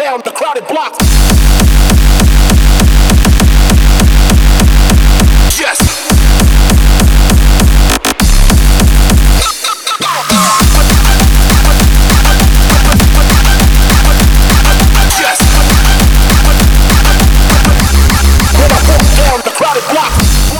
down the crowded blocks. Yes. Yes. When I walk down the crowded blocks.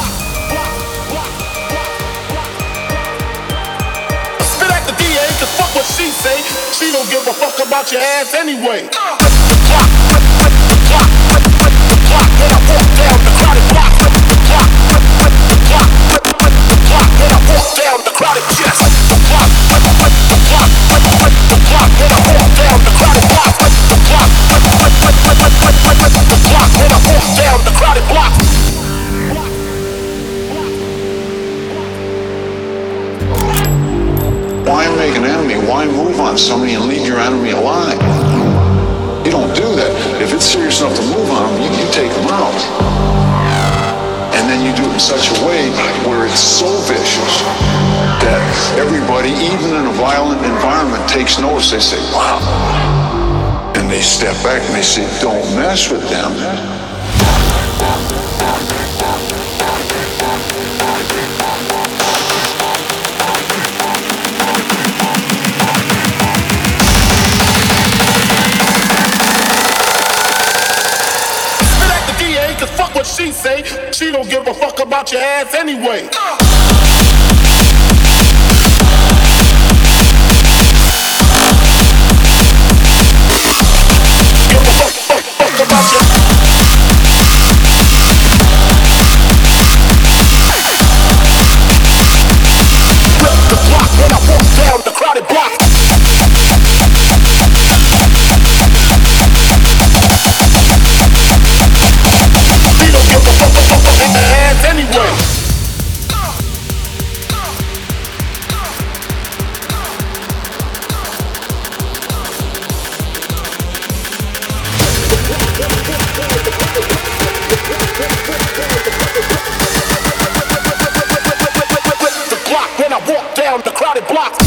Spit at the DA, cause fuck what she say. She don't give a fuck about your ass anyway. The clock, the clock, the clock. When I walk down the crowded blocks. The clock, the clock, the clock. When I walk down the crowded chest. The clock, the clock, the clock. When I walk down the crowded blocks. The clock, the clock. When I walk down the crowded blocks. Why make an enemy? Why move on somebody and leave your enemy alive? You don't do that. If it's serious enough to move on them, you take them out. And then you do it in such a way where it's so vicious that everybody, even in a violent environment, takes notice. They say, wow. And they step back and they say, don't mess with them. Cause fuck what she say, she don't give a fuck about your ass anyway. Give a fuck about your. Flip the block when I walk down the crowded block. In the hands anyway. The clock when I walk down the crowded blocks.